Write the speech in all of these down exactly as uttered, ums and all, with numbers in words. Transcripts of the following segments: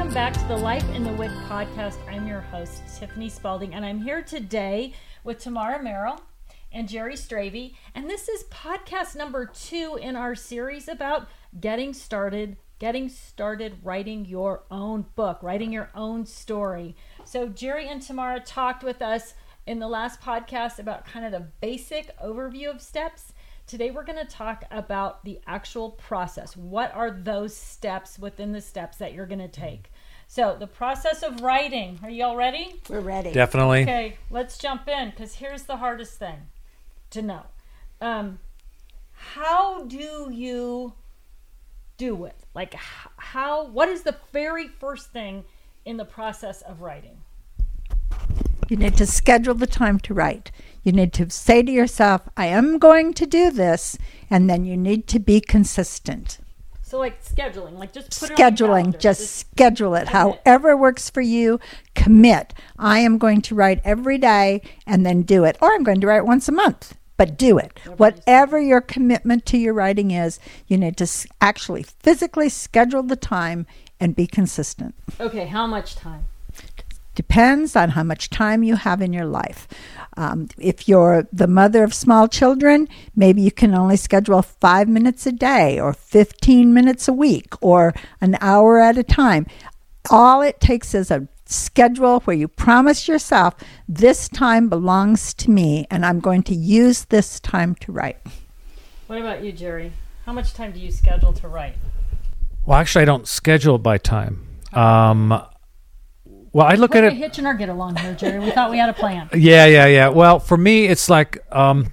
Welcome back to the Life in the Wick podcast. I'm your host, Tiffany Spalding, and I'm here today with Tamara Merrill and Jerry Stravey. And this is podcast number two in our series about getting started, getting started writing your own book, writing your own story. So Jerry and Tamara talked with us in the last podcast about kind of the basic overview of steps. Today we're going to talk about the actual process. What are those steps within the steps that you're going to take? So the process of writing. Are you all ready? We're ready. Definitely. Okay, let's jump in because here's the hardest thing to know. Um, how do you do it? Like how, what is the very first thing in the process of writing? You need to schedule the time to write. You need to say to yourself, I am going to do this, and then you need to be consistent. So like scheduling, like just put it on your Scheduling, calendar. just, Just schedule it. commit. However works for you, commit. I am going to write every day and then do it. Or I'm going to write once a month, but do it. Whatever your commitment to your writing is, you need to s- actually physically schedule the time and be consistent. Okay, how much time? Depends on how much time you have in your life. Um, if you're the mother of small children, maybe you can only schedule five minutes a day or fifteen minutes a week or an hour at a time. All it takes is a schedule where you promise yourself, this time belongs to me and I'm going to use this time to write. What about you, Jerry? How much time do you schedule to write? Well, actually, I don't schedule it by time. Um, well, I look We're at it. hitching our get along here, Jerry. We thought we had a plan. Yeah, yeah, yeah. Well, for me, it's like um,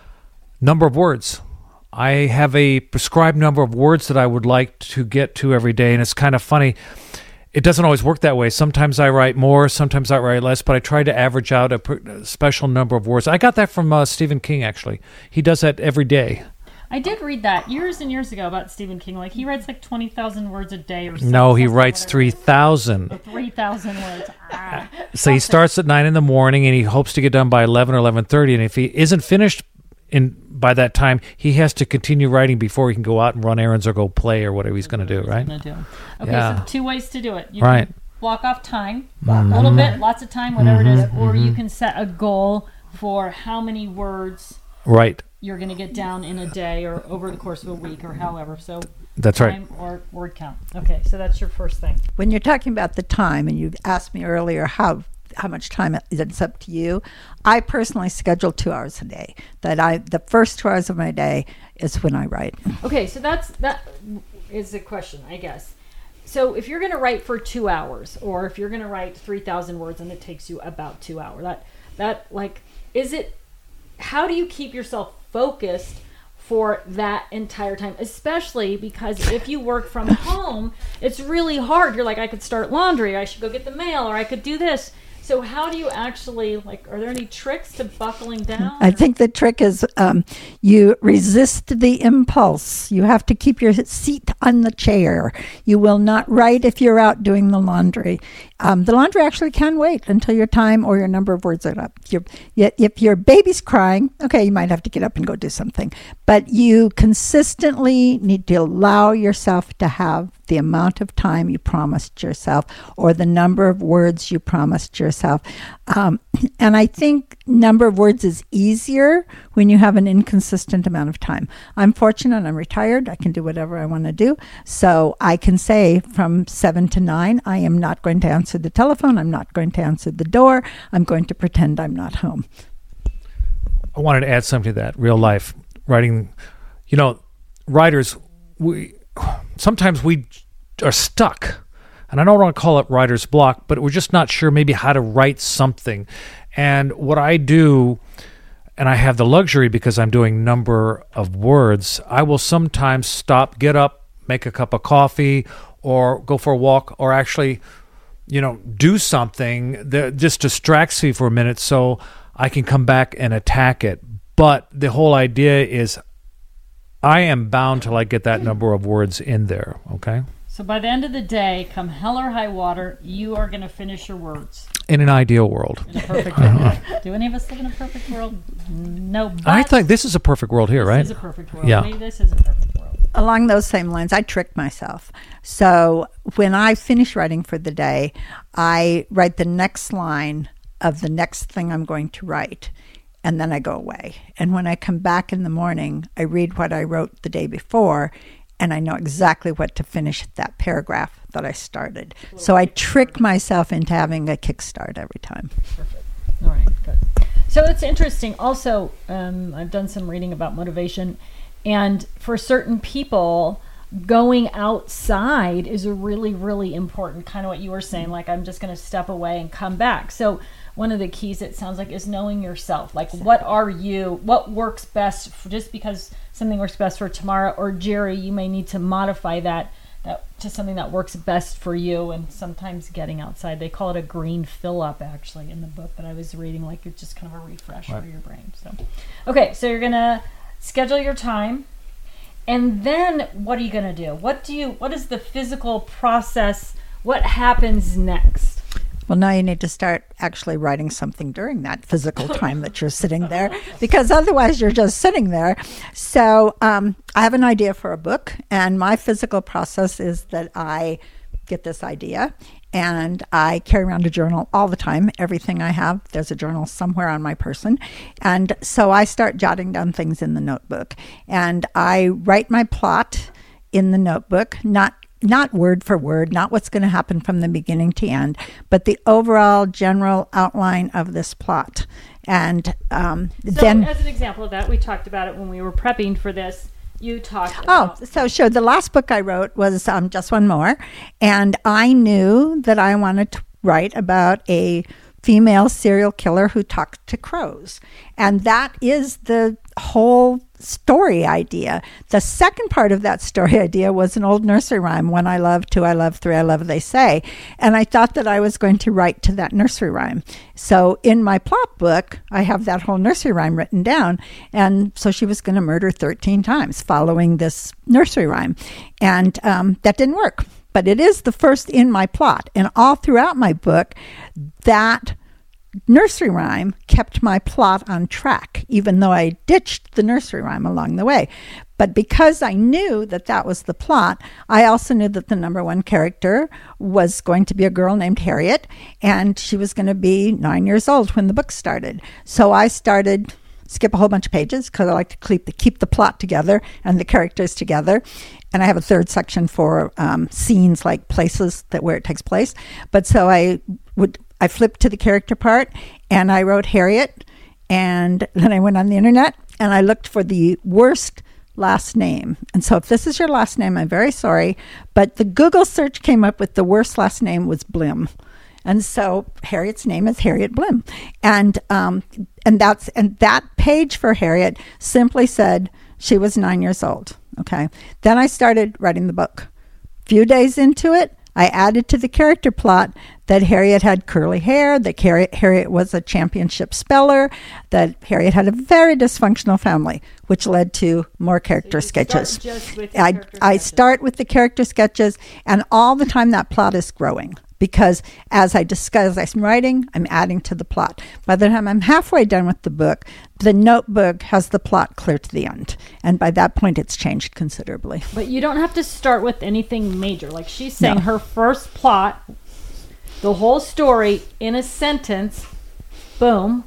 number of words. I have a prescribed number of words that I would like to get to every day, and it's kind of funny. It doesn't always work that way. Sometimes I write more, sometimes I write less, but I try to average out a, pr- a special number of words. I got that from uh, Stephen King, actually. He does that every day. I did read that years and years ago about Stephen King. Like he writes like twenty thousand words a day or something. No, he writes three thousand. three thousand words. Ah. So he starts at nine in the morning, and he hopes to get done by eleven or eleven thirty. And if he isn't finished in by that time, he has to continue writing before he can go out and run errands or go play or whatever he's going to do. Right? Gonna do. Okay, Yeah. so two ways to do it. You Right. can block off time, a little bit, lots of time, whatever it is, or you can set a goal for how many words Right. you're going to get down in a day or over the course of a week or however. So That's right. time or word count. Okay, so that's your first thing. When you're talking about the time, and you asked me earlier how how much time it- it's up to you, I personally schedule two hours a day. That I the first two hours of my day is when I write. Okay, so that's that is a question, I guess. So if you're going to write for two hours, or if you're going to write three thousand words and it takes you about two hours, that that like is it? How do you keep yourself focused for that entire time? Especially because if you work from home, it's really hard. You're like, I could start laundry, or I should go get the mail, or I could do this. So how do you actually, like, are there any tricks to buckling down? I think the trick is um, you resist the impulse. You have to keep your seat on the chair. You will not write if you're out doing the laundry. Um, the laundry actually can wait until your time or your number of words are up. If, you're, if your baby's crying, okay, you might have to get up and go do something. But you consistently need to allow yourself to have the amount of time you promised yourself or the number of words you promised yourself. Um, and I think number of words is easier when you have an inconsistent amount of time. I'm fortunate. I'm retired. I can do whatever I want to do. So I can say from seven to nine, I am not going to answer the telephone. I'm not going to answer the door. I'm going to pretend I'm not home. I wanted to add something to that. Real life writing. You know, writers, we sometimes we are stuck. And I don't want to call it writer's block, but we're just not sure maybe how to write something. And what I do, and I have the luxury because I'm doing number of words, I will sometimes stop, get up, make a cup of coffee, or go for a walk, or actually, you know, do something that just distracts me for a minute so I can come back and attack it. But the whole idea is I am bound till I get that number of words in there, okay? So by the end of the day, come hell or high water, you are going to finish your words. In an ideal world. In a perfect world. Do any of us live in a perfect world? No. But I think this is a perfect world here, right? This is a perfect world. Yeah. Maybe this is a perfect world. along those same lines, I trick myself. So when I finish writing for the day, I write the next line of the next thing I'm going to write, and then I go away. And when I come back in the morning, I read what I wrote the day before, and I know exactly what to finish that paragraph that I started. So I trick myself into having a kickstart every time. Perfect. All right, good. So it's interesting. Also, um, I've done some reading about motivation, and for certain people, going outside is a really, really important, kind of what you were saying, like I'm just going to step away and come back. So one of the keys, it sounds like, is knowing yourself. Like, what are you, what works best, for, just because something works best for Tamara or Jerry, you may need to modify that, that to something that works best for you. And sometimes getting outside, they call it a green fill up, actually, in the book that I was reading, like it's just kind of a refresh right. for your brain. So, okay, so you're going to schedule your time. And then what are you going to do? What do you, what is the physical process? What happens next? Well, now you need to start actually writing something during that physical time that you're sitting there, because otherwise you're just sitting there. So um, I have an idea for a book, and my physical process is that I get this idea, and I carry around a journal all the time. Everything I have, there's a journal somewhere on my person. And so I start jotting down things in the notebook, and I write my plot in the notebook, not not word for word, not what's going to happen from the beginning to end, but the overall general outline of this plot. And um, so then... as an example of that, we talked about it when we were prepping for this. You talked about... Oh, so sure. The last book I wrote was um, Just One More. And I knew that I wanted to write about a female serial killer who talked to crows. And that is the whole story idea. The second part of that story idea was an old nursery rhyme, one I love, two I love, three I love, they say. And I thought that I was going to write to that nursery rhyme. So in my plot book, I have that whole nursery rhyme written down. And so she was going to murder thirteen times following this nursery rhyme. And um, that didn't work. But it is the first in my plot. And all throughout my book, that nursery rhyme kept my plot on track, even though I ditched the nursery rhyme along the way. But because I knew that that was the plot, I also knew that the number one character was going to be a girl named Harriet, and she was going to be nine years old when the book started. So I started, skip a whole bunch of pages, because I like to keep the, keep the plot together and the characters together. And I have a third section for um, scenes, like places that where it takes place. But so I would... I flipped to the character part, and I wrote Harriet, and then I went on the internet, and I looked for the worst last name. And so if this is your last name, I'm very sorry, but the Google search came up with the worst last name was Blim. And so Harriet's name is Harriet Blim. And um, and that's and that page for Harriet simply said she was nine years old. Okay. Then I started writing the book. Few days into it, I added to the character plot that Harriet had curly hair, that Harriet, Harriet was a championship speller, that Harriet had a very dysfunctional family, which led to more character so sketches. Just with I, character I sketches. start with the character sketches, and all the time that plot is growing. Because as I discuss, as I'm writing, I'm adding to the plot. By the time I'm halfway done with the book, the notebook has the plot clear to the end. And by that point, it's changed considerably. But you don't have to start with anything major. Like she's saying, No. her first plot, the whole story in a sentence, boom,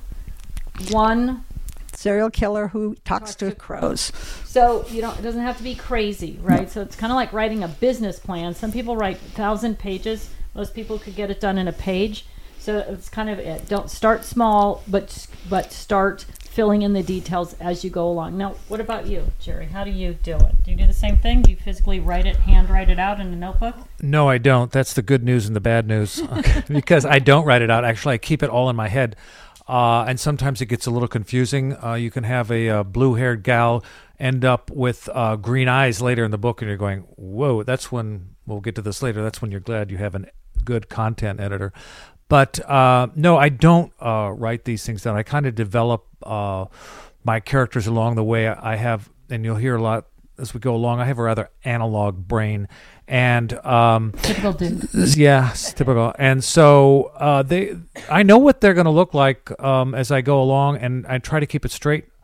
one Serial killer who talks, Talks to, to crows. So you don't. It doesn't have to be crazy, right? No. So it's kind of like writing a business plan. Some people write a thousand pages. Most people could get it done in a page. So it's kind of it. Don't start small, but but start filling in the details as you go along. Now, what about you, Jerry? How do you do it? Do you do the same thing? Do you physically write it, hand write it out in a notebook? No, I don't. That's the good news and the bad news. Because I don't write it out. Actually, I keep it all in my head. Uh, and sometimes it gets a little confusing. Uh, you can have a uh, blue-haired gal end up with uh, green eyes later in the book, and you're going, whoa, that's when, we'll get to this later, that's when you're glad you have a good content editor. But uh, no, I don't uh, write these things down. I kind of develop uh, my characters along the way. I have, and you'll hear a lot as we go along, I have a rather analog brain. And um, typical dude. Yeah, it's typical. And so uh, they, I know what they're going to look like um, as I go along, and I try to keep it straight.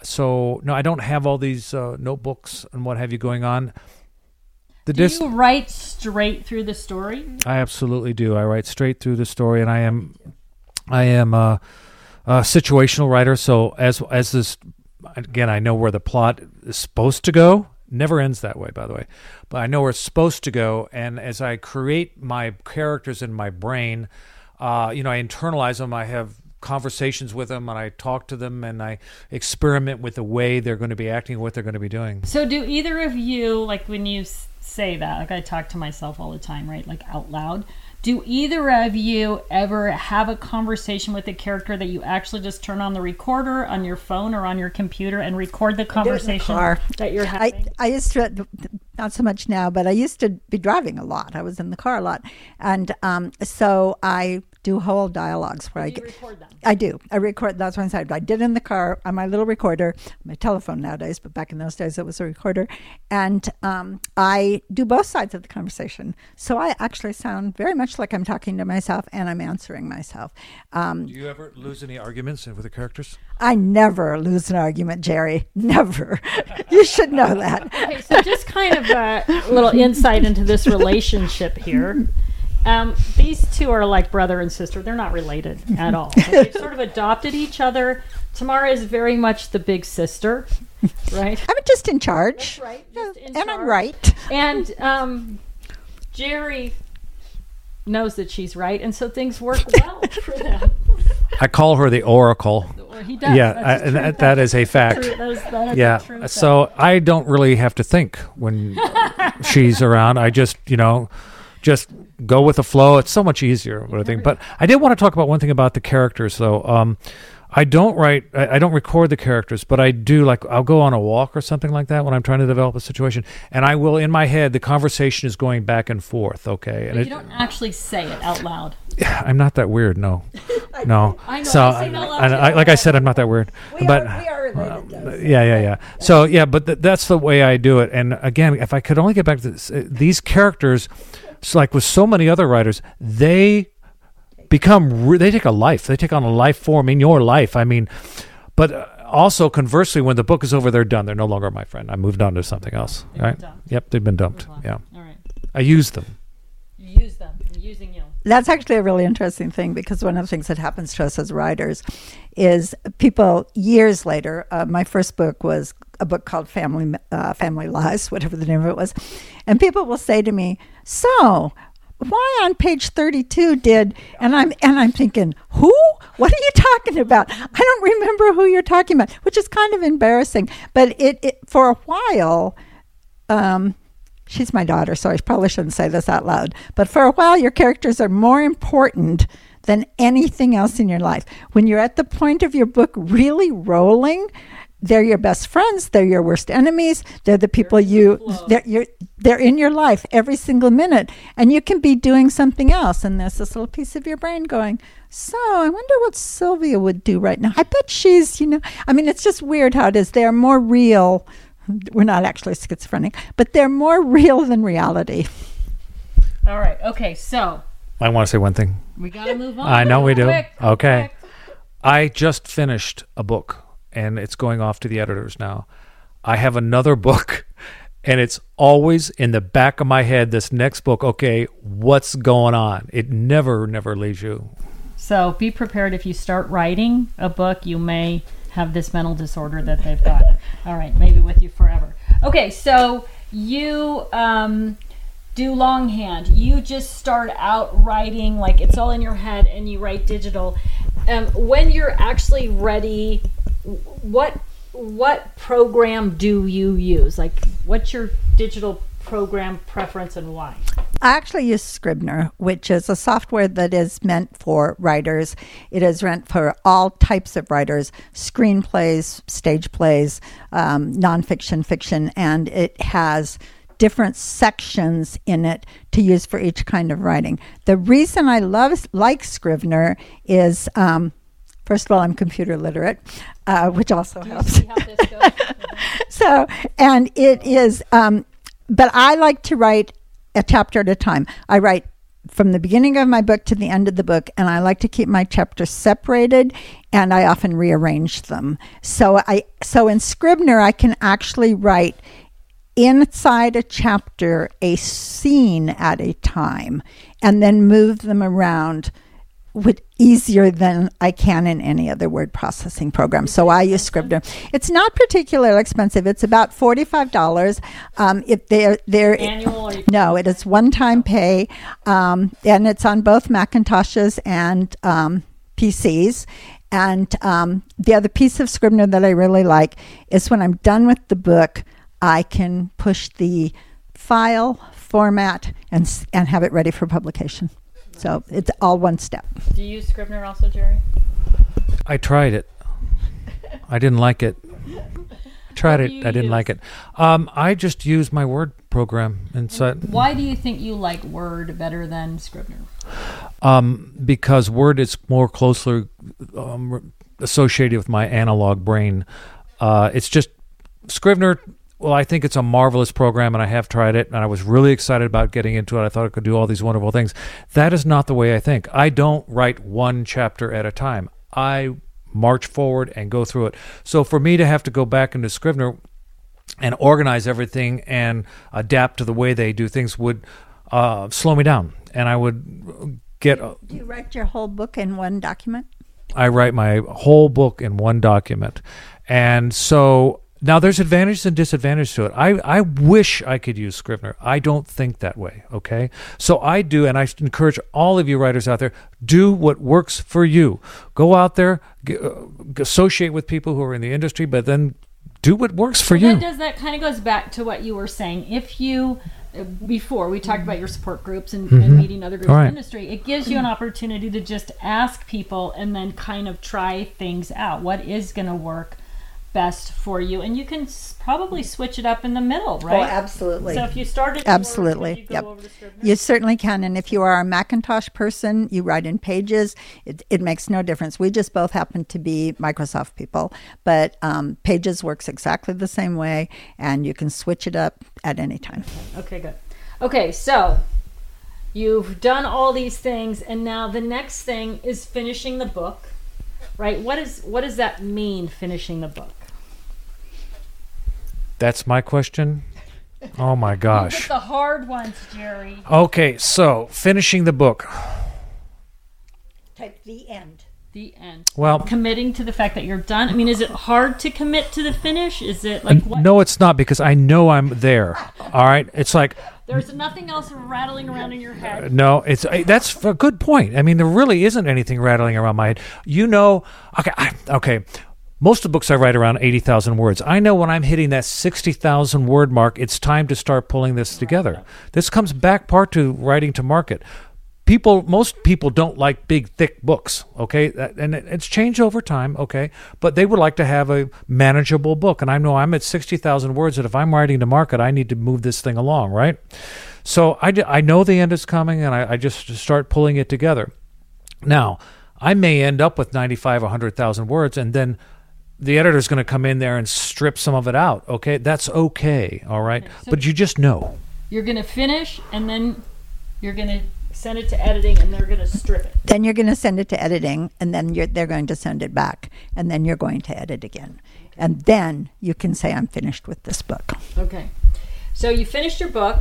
so no, I don't have all these uh, notebooks and what have you going on. The do dis- you write straight through the story? I absolutely do. I write straight through the story, and I am, I am a, a situational writer. So as as this, again, I know where the plot is supposed to go. Never ends that way, by the way. But I know where it's supposed to go, and as I create my characters in my brain, uh, you know, I internalize them. I have conversations with them, and I talk to them, and I experiment with the way they're going to be acting, what they're going to be doing. So do either of you, like when you say that, like I talk to myself all the time, right, like out loud, do either of you ever have a conversation with a character that you actually just turn on the recorder on your phone or on your computer and record the conversation that you're having? I, I used to, not so much now, but I used to be driving a lot. I was in the car a lot. And um, so I do whole dialogues where do I you get, record them? I do. I record. That's what I said. I did in the car on my little recorder, my telephone nowadays, but back in those days it was a recorder. And um, I do both sides of the conversation. So I actually sound very much like I'm talking to myself and I'm answering myself. Um, Do you ever lose any arguments with the characters? I never lose an argument, Jerry. Never. You should know that. Okay, so just kind of a little insight into this relationship here. Um, these two are like brother and sister. They're not related at all. But they've sort of adopted each other. Tamara is very much the big sister, right? I'm just in charge. That's right. Just in and charge. I'm right. And um, Jerry knows that she's right, and so things work well for them. I call her the Oracle. Well, he does. Yeah, That's I, true. and that, that is a fact. True. That is, that is Yeah, a true so I don't really have to think when she's around. I just, you know, just go with the flow. It's so much easier, I think. But I did want to talk about one thing about the characters, though. Um, I don't write, I, I don't record the characters, but I do, like, I'll go on a walk or something like that when I'm trying to develop a situation, and I will, in my head, the conversation is going back and forth, okay? And But it, you don't actually say it out loud. I'm not that weird, no. No. I know, So, I say it out loud and I, like I said, I'm not that weird. We but are, we are related, though. yeah, yeah, yeah. So, yeah, but th- that's the way I do it. And again, if I could only get back to this, uh, these characters, it's like with so many other writers, they become, re- they take a life. They take on a life form in your life. I mean, but uh, also conversely, when the book is over, they're done. They're no longer my friend. I moved on to something else. They've Right? been dumped. Yep, they've been dumped. Move on. Yeah. All right. I use them. You use them. I'm using you. That's actually a really interesting thing, because one of the things that happens to us as writers is people years later, uh, my first book was a book called Family uh, Family Lies, whatever the name of it was, and people will say to me, so why on page thirty-two did, and I'm and I'm thinking, who? What are you talking about? I don't remember who you're talking about, which is kind of embarrassing. But it, it for a while, um, she's my daughter, so I probably shouldn't say this out loud. But for a while, your characters are more important than anything else in your life. When you're at the point of your book really rolling, they're your best friends. They're your worst enemies. They're the people you, they're, you're, they're in your life every single minute. And you can be doing something else. And there's this little piece of your brain going, so I wonder what Sylvia would do right now. I bet she's, you know, I mean, it's just weird how it is. They're more real. We're not actually schizophrenic, but they're more real than reality. All right. Okay. So I want to say one thing. we got to move on. I know we do. Quick, Okay. quick. I just finished a book, and it's going off to the editors now. I have another book, and it's always in the back of my head, this next book, okay, what's going on? It never, never leaves you. So be prepared. If you start writing a book, you may have this mental disorder that they've got. All right, maybe with you forever. Okay, so you um, do longhand. You just start out writing, like it's all in your head, and you write digital. Um, when you're actually ready, what what program do you use? Like, what's your digital program preference and why? I actually use Scrivener, which is a software that is meant for writers. It is meant for all types of writers, screenplays, stage plays, um, nonfiction, fiction, and it has different sections in it to use for each kind of writing. The reason I love like Scrivener is, um, first of all, I'm computer literate, uh, which also Do you helps. see how this goes? So, and it is, um, but I like to write a chapter at a time. I write from the beginning of my book to the end of the book, and I like to keep my chapters separated, and I often rearrange them. So I so in Scrivener, I can actually write inside a chapter a scene at a time, and then move them around with easier than I can in any other word processing program. So I use Scrivener. It's not particularly expensive. It's about forty-five dollars. Um, if they're they're Annual? Or no, it is one-time pay, um, and it's on both Macintoshes and um, P Cs. And um, the other piece of Scrivener that I really like is when I'm done with the book, I can push the file, format, and s- and have it ready for publication. So it's all one step. Do you use Scrivener also, Jerry? I tried it. I didn't like it. Tried What it. do you I didn't use? like it. Um, I just use my Word program inside. Why do you think you like Word better than Scrivener? Um, because Word is more closely um, associated with my analog brain. Uh, it's just Scrivener. Well, I think it's a marvelous program, and I have tried it, and I was really excited about getting into it. I thought it could do all these wonderful things. That is not the way I think. I don't write one chapter at a time. I march forward and go through it. So for me to have to go back into Scrivener and organize everything and adapt to the way they do things would uh, slow me down, and I would get... Do you write your whole book in one document? I write my whole book in one document. And so... Now, there's advantages and disadvantages to it. I, I wish I could use Scrivener. I don't think that way, okay? So I do, and I encourage all of you writers out there, do what works for you. Go out there, g- uh, associate with people who are in the industry, but then do what works for Well, you. that does that kind of goes back to what you were saying. If you uh, before we talked about your support groups and, and meeting other groups All in right. the industry, it gives you an opportunity to just ask people and then kind of try things out. What is going to work best for you, and you can s- probably switch it up in the middle, right? Oh, absolutely. So if you started Absolutely. Word, could you go Yep. over to Scrivener? You certainly can. And if you are a Macintosh person, you write in Pages. It, it makes no difference. We just both happen to be Microsoft people. But um, Pages works exactly the same way, and you can switch it up at any time. Okay, good. Okay, so you've done all these things, and now the next thing is finishing the book, right? What is what does that mean, finishing the book? That's my question? Oh, my You gosh. get the hard ones, Jerry. Okay, so finishing the book. Type the end. The end. Well, Committing to the fact that you're done. I mean, is it hard to commit to the finish? Is it like what? no, it's not, because I know I'm there. All right? It's like... There's nothing else rattling around in your head. No, it's uh, that's a good point. I mean, there really isn't anything rattling around my head. You know, okay, I, okay. Most of the books I write around eighty thousand words. I know when I'm hitting that sixty thousand word mark, it's time to start pulling this together. This comes back part to writing to market. People, most people don't like big, thick books, okay? That- And it- it's changed over time, okay? But they would like to have a manageable book. And I know I'm at sixty thousand words, and if I'm writing to market, I need to move this thing along, right? So I, d- I know the end is coming, and I, I just start pulling it together. Now, I may end up with ninety-five, one hundred thousand words, and then the editor's going to come in there and strip some of it out, okay? That's okay, all right? Okay, so- But you just know. You're going to finish, and then you're going to send it to editing, and they're going to strip it. Then you're going to send it to editing, and then you're, they're going to send it back, and then you're going to edit again. And then you can say, I'm finished with this book. Okay. So you finished your book.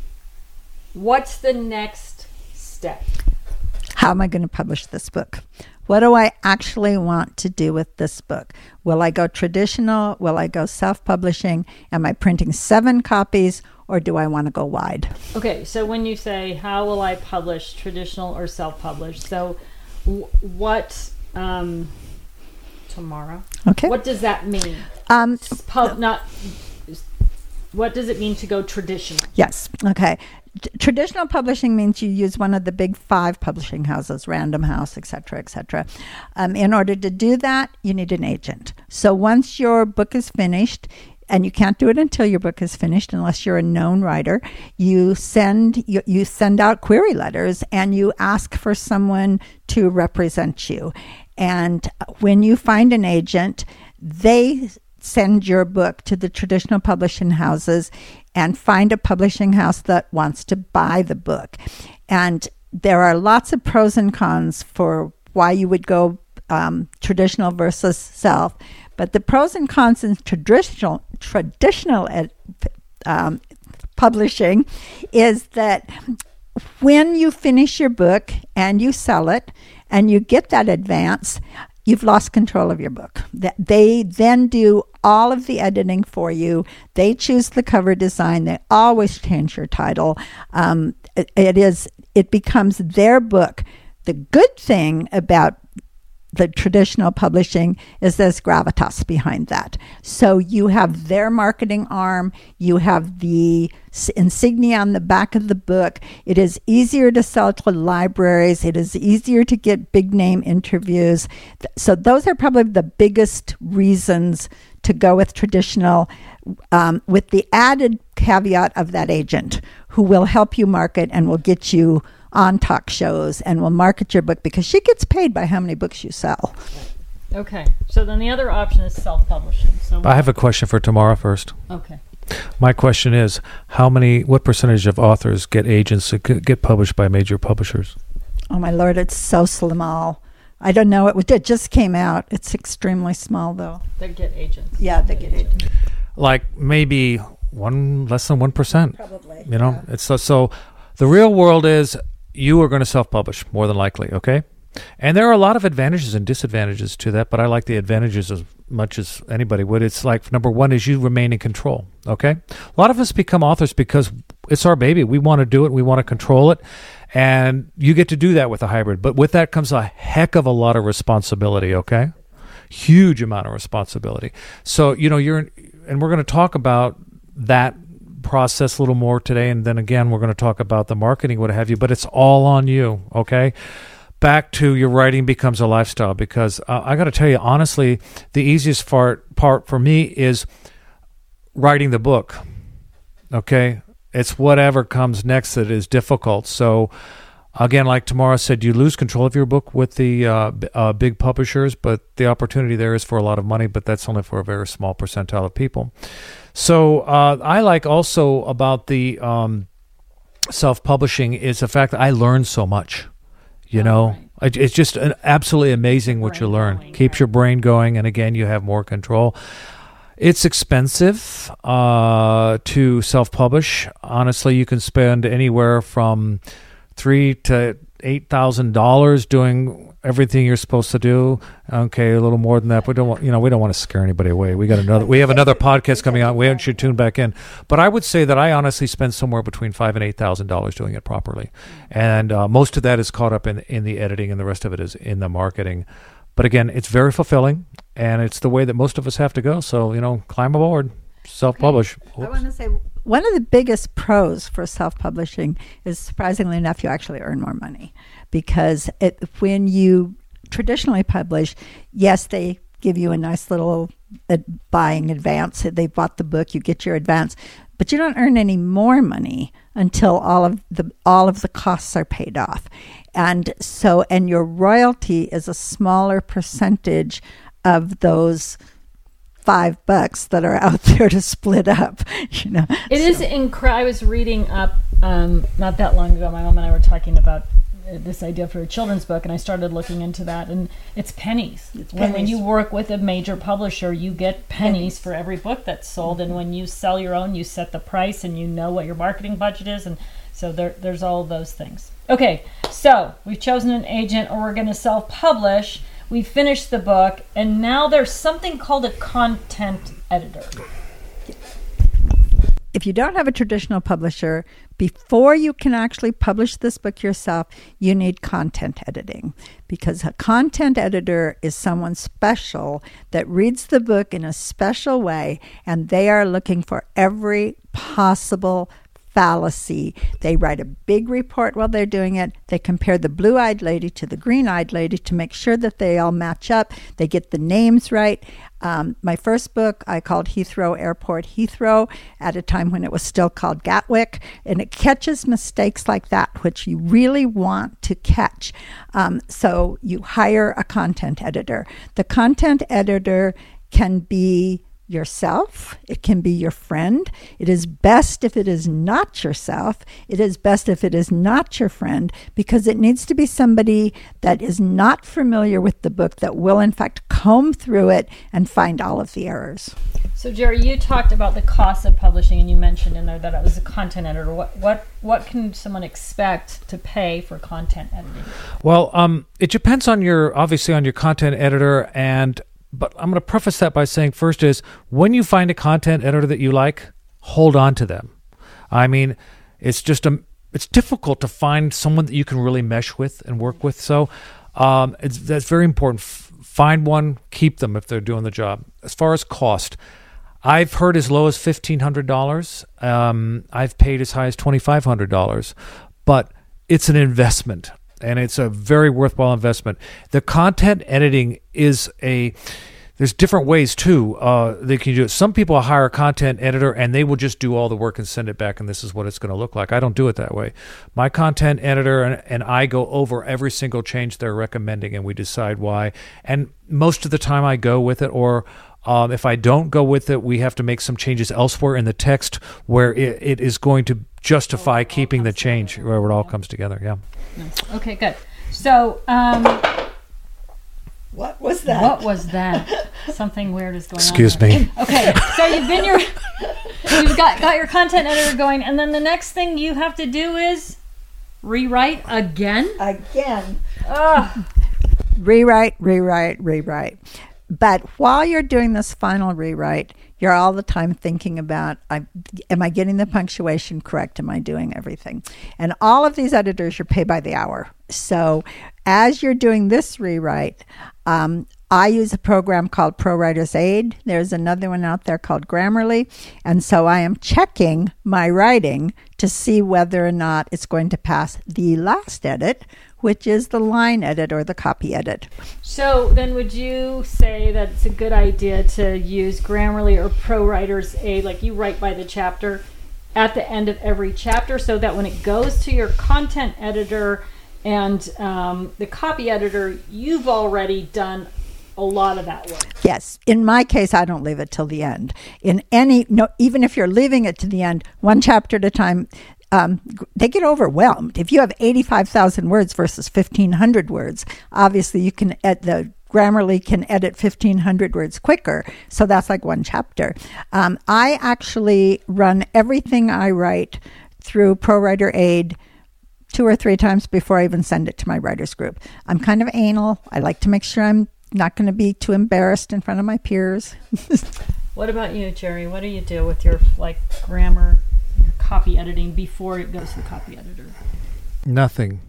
What's the next step? How am I going to publish this book? What do I actually want to do with this book? Will I go traditional? Will I go self-publishing? Am I printing seven copies, or do I want to go wide? Okay, so when you say, how will I publish, traditional or self-published? So w- what, um, tomorrow? Okay. What does that mean? Um, Pub, not, what does it mean to go traditional? Yes. Okay. T- traditional publishing means you use one of the big five publishing houses, Random House, et cetera, et cetera. Um, in order to do that, you need an agent. So once your book is finished, and you can't do it until your book is finished unless you're a known writer, you send you, you send out query letters, and you ask for someone to represent you. And when you find an agent, they send your book to the traditional publishing houses and find a publishing house that wants to buy the book. And there are lots of pros and cons for why you would go um, traditional versus self. But the pros and cons in traditional traditional ed, um, publishing is that when you finish your book and you sell it and you get that advance, you've lost control of your book. They then do all of the editing for you. They choose the cover design. They always change your title. Um, it, it is it becomes their book. The good thing about the traditional publishing is there's gravitas behind that. So you have their marketing arm, you have the insignia on the back of the book. It is easier to sell to libraries. It is easier to get big name interviews. So those are probably the biggest reasons to go with traditional, um, with the added caveat of that agent who will help you market and will get you on talk shows and will market your book because she gets paid by how many books you sell. Okay. So then the other option is self-publishing. So I have a question for Tamara first. Okay. My question is, how many, what percentage of authors get agents that get published by major publishers? Oh my Lord, it's so small. I don't know. It, was, it just came out. It's extremely small though. They get agents. Yeah, they get agents. Like maybe one, less than one percent. Probably. You know, yeah. it's so, so the real world is you are going to self-publish more than likely, okay? And there are a lot of advantages and disadvantages to that, but I like the advantages as much as anybody would. It's like, number one is you remain in control, okay? A lot of us become authors because it's our baby. We want to do it. We want to control it. And you get to do that with a hybrid. But with that comes a heck of a lot of responsibility, okay? Huge amount of responsibility. So, you know, you're, and we're going to talk about that process a little more today, and then again we're going to talk about the marketing, what have you, but it's all on you, okay? Back to your writing becomes a lifestyle, because uh, I got to tell you honestly, the easiest part part for me is writing the book, okay? It's whatever comes next that is difficult. So again, like Tamara said, you lose control of your book with the uh, b- uh, big publishers, but the opportunity there is for a lot of money, but that's only for a very small percentile of people. So uh, I like also about the um, self-publishing is the fact that I learned so much. You oh, know, right. It's just an absolutely amazing what you learn. Going, Keeps right. your brain going, and again, you have more control. It's expensive uh, to self-publish. Honestly, you can spend anywhere from three to eight thousand dollars doing everything you're supposed to do. Okay, a little more than that. We don't want, you know, we don't want to scare anybody away. We got another. We have another podcast coming out. We should tune back in. But I would say that I honestly spend somewhere between five and eight thousand dollars doing it properly, and uh, most of that is caught up in in the editing, and the rest of it is in the marketing. But again, it's very fulfilling, and it's the way that most of us have to go. So, you know, climb aboard, self-publish. Okay. I want to say one of the biggest pros for self-publishing is, surprisingly enough, you actually earn more money, because it, when you traditionally publish, yes, they give you a nice little uh, buying advance. They bought the book, you get your advance, but you don't earn any more money until all of the all of the costs are paid off. And so, and your royalty is a smaller percentage of those five bucks that are out there to split up. You know, it so. is incredible. I was reading up um, not that long ago. My mom and I were talking about this idea for a children's book, and I started looking into that, and it's pennies. It's pennies. When, when you work with a major publisher, you get pennies, pennies. for every book that's sold, mm-hmm. and when you sell your own, you set the price, and you know what your marketing budget is, and so there, there's all of those things. Okay, so we've chosen an agent, or we're going to self-publish. We finished the book, and now there's something called a content editor. If you don't have a traditional publisher, before you can actually publish this book yourself, you need content editing, because a content editor is someone special that reads the book in a special way, and they are looking for every possible fallacy. They write a big report while they're doing it. They compare the blue-eyed lady to the green-eyed lady to make sure that they all match up. They get the names right. Um, my first book, I called Heathrow Airport Heathrow at a time when it was still called Gatwick, and it catches mistakes like that, which you really want to catch. Um, so you hire a content editor. The content editor can be yourself. It can be your friend. It is best if it is not yourself. It is best if it is not your friend, because it needs to be somebody that is not familiar with the book, that will in fact comb through it and find all of the errors. So Jerry, you talked about the cost of publishing, and you mentioned in there that it was a content editor. What what what can someone expect to pay for content editing? Well, um, it depends on your obviously on your content editor, and but I'm going to preface that by saying first is when you find a content editor that you like, hold on to them. I mean, it's just a it's difficult to find someone that you can really mesh with and work with. So um, it's that's very important. F- find one, keep them if they're doing the job. As far as cost, I've heard as low as fifteen hundred dollars. Um, I've paid as high as twenty-five hundred dollars, but it's an investment. And it's a very worthwhile investment. The content editing is a, there's different ways too. Uh, they can do it. Some people hire a content editor and they will just do all the work and send it back, and this is what it's going to look like. I don't do it that way. My content editor and, and I go over every single change they're recommending, and we decide why. And most of the time I go with it, or Um, if I don't go with it, we have to make some changes elsewhere in the text where it, it is going to justify keeping the change, where it all comes together. Yeah. Okay, good. So, um, What was that? what was that? Something weird is going Excuse on. Excuse me. Okay, so you've been your, you've got got your content editor going, and then the next thing you have to do is rewrite again. Again. Ugh. Rewrite, rewrite, rewrite. But while you're doing this final rewrite, you're all the time thinking about, I, am I getting the punctuation correct? Am I doing everything? And all of these editors, you're paid by the hour. So as you're doing this rewrite, um, I use a program called ProWriter's Aid. There's another one out there called Grammarly. And so I am checking my writing to see whether or not it's going to pass the last edit, which is the line edit or the copy edit. So then would you say that it's a good idea to use Grammarly or ProWriter's Aid, like you write by the chapter, at the end of every chapter, so that when it goes to your content editor and um, the copy editor, you've already done a lot of that work? Yes. In my case, I don't leave it till the end. In any, no, even if you're leaving it to the end, one chapter at a time, Um, they get overwhelmed. If you have eighty-five thousand words versus fifteen hundred words, obviously you can, ed- the Grammarly can edit fifteen hundred words quicker. So that's like one chapter. Um, I actually run everything I write through ProWriter Aid two or three times before I even send it to my writers group. I'm kind of anal. I like to make sure I'm not going to be too embarrassed in front of my peers. What about you, Jerry? What do you do with your like grammar, your copy editing before it goes to the copy editor? Nothing.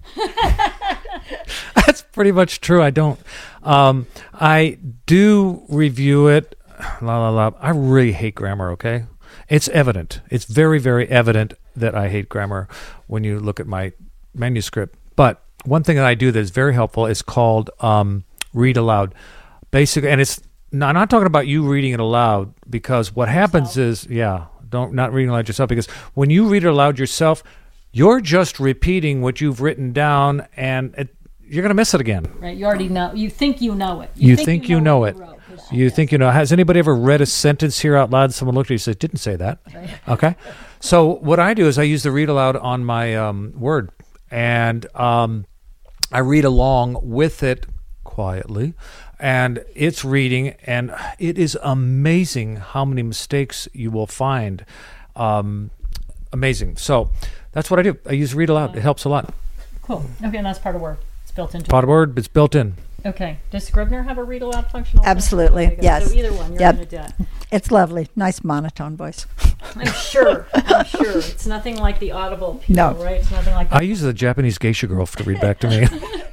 That's pretty much true. I don't. Um, I do review it. La la la. I really hate grammar. Okay, it's evident. It's very very evident that I hate grammar when you look at my manuscript. But one thing that I do that is very helpful is called um, read aloud. Basically, and it's not, I'm not talking about you reading it aloud, because what happens is, yeah, don't not reading aloud yourself, because when you read it aloud yourself, you're just repeating what you've written down, and it, you're going to miss it again. Right, you already know. You think you know it. You, you think, think you know, know what it. You, wrote, you yes. think you know. Has anybody ever read a sentence here out loud? Someone looked at you and said, "Didn't say that." Right. Okay. So what I do is I use the read aloud on my um, Word, and um, I read along with it quietly, and it's reading, and it is amazing how many mistakes you will find. Um, amazing. So that's what I do. I use read aloud. It helps a lot. Cool. Okay, and that's part of Word. It's built into Part of Word. It's built in. Okay. Does Scrivener have a read aloud function? Also? Absolutely. Okay, Yes. So either one, you're Yep. going to do it. It's lovely. Nice monotone voice. I'm sure. I'm sure. It's nothing like the Audible people, No. right? It's nothing like I use the Japanese geisha girl to read back to me.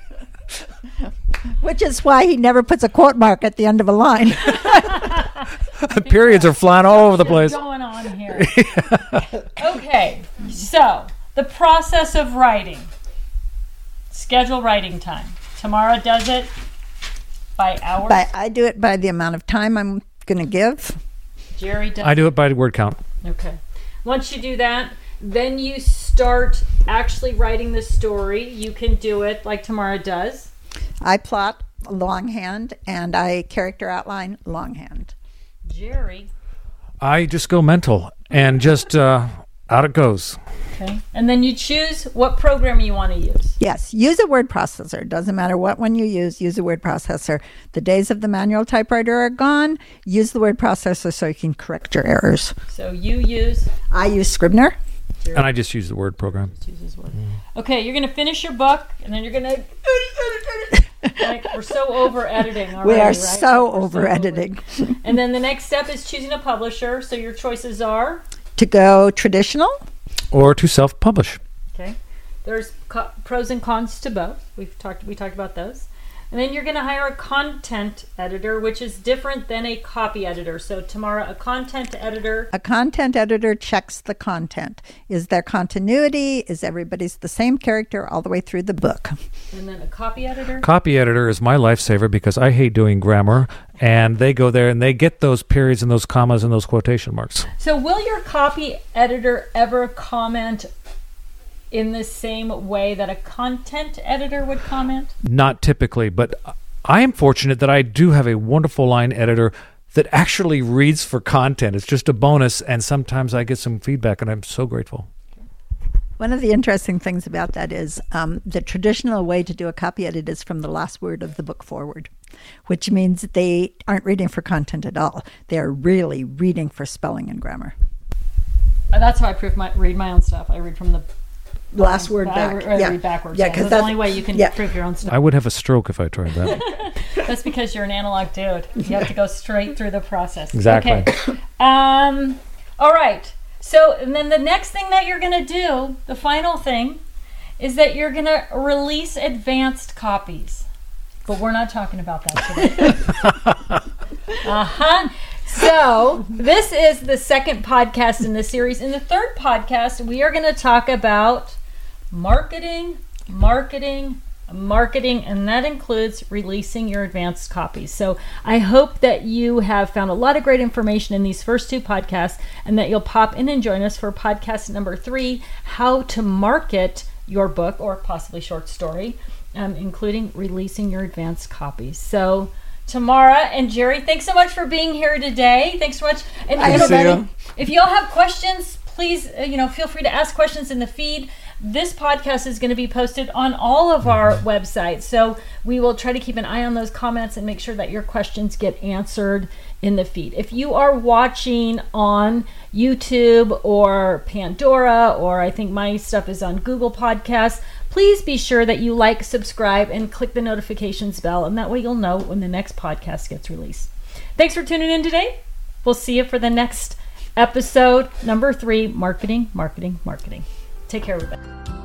Which is why he never puts a quote mark at the end of a line. Periods are flying all over the place. What's going on here? Okay. So, the process of writing. Schedule writing time. Tamara does it by hours. But I do it by the amount of time I'm going to give. Jerry does I do it by word count. Okay. Once you do that, then you start actually writing the story. You can do it like Tamara does. I plot longhand and I character outline longhand. Jerry. I just go mental and just uh, out it goes. Okay. And then you choose what program you want to use. Yes, use a word processor. It doesn't matter what one you use, use a word processor. The days of the manual typewriter are gone. Use the word processor so you can correct your errors. So you use? I use Scribner. Jerry And I just use the word program. uses word. Okay, you're going to finish your book, and then you're going to... Like, we're so over editing already, We are right? so We're over editing. And then the next step is choosing a publisher. So your choices are? To go traditional, Or to self-publish. Okay. There's co- pros and cons to both. We've talked we talked about those. And then you're going to hire a content editor, which is different than a copy editor. So Tamara, a content editor. a content editor checks the content. Is there continuity? Is everybody's the same character all the way through the book? And then a copy editor. Copy editor is my lifesaver because I hate doing grammar, and they go there and they get those periods and those commas and those quotation marks. So will your copy editor ever comment in the same way that a content editor would comment? Not typically, but I am fortunate that I do have a wonderful line editor that actually reads for content. It's just a bonus, and sometimes I get some feedback, and I'm so grateful. One of the interesting things about that is um, the traditional way to do a copy edit is from the last word of the book forward, which means that they aren't reading for content at all. They're really reading for spelling and grammar. Uh, That's how I proof my, read my own stuff. I read from the Last word I, back. I yeah. read backwards. Yeah, Yeah, 'cause that's the that's- only way you can yeah. proof your own stuff. I would have a stroke if I tried that. That's because you're an analog dude. You have to go straight through the process. Exactly. Okay. Um, all right. So, and then the next thing that you're going to do, the final thing, is that you're going to release advanced copies. But we're not talking about that today. uh-huh. So, this is the second podcast in the series. In the third podcast, we are going to talk about marketing, marketing, marketing, and that includes releasing your advanced copies. So I hope that you have found a lot of great information in these first two podcasts, and that you'll pop in and join us for podcast number three, how to market your book or possibly short story, um, including releasing your advanced copies. So Tamara and Jerry, thanks so much for being here today. Thanks so much. And Good to see you. if you all have questions, please, uh, you know, feel free to ask questions in the feed. This podcast is going to be posted on all of our websites, so we will try to keep an eye on those comments and make sure that your questions get answered in the feed. If you are watching on YouTube or Pandora, or I think my stuff is on Google Podcasts, please be sure that you like, subscribe, and click the notifications bell, and that way you'll know when the next podcast gets released. Thanks for tuning in today. We'll see you for the next episode, number three, Marketing, Marketing, Marketing. Take care, everybody.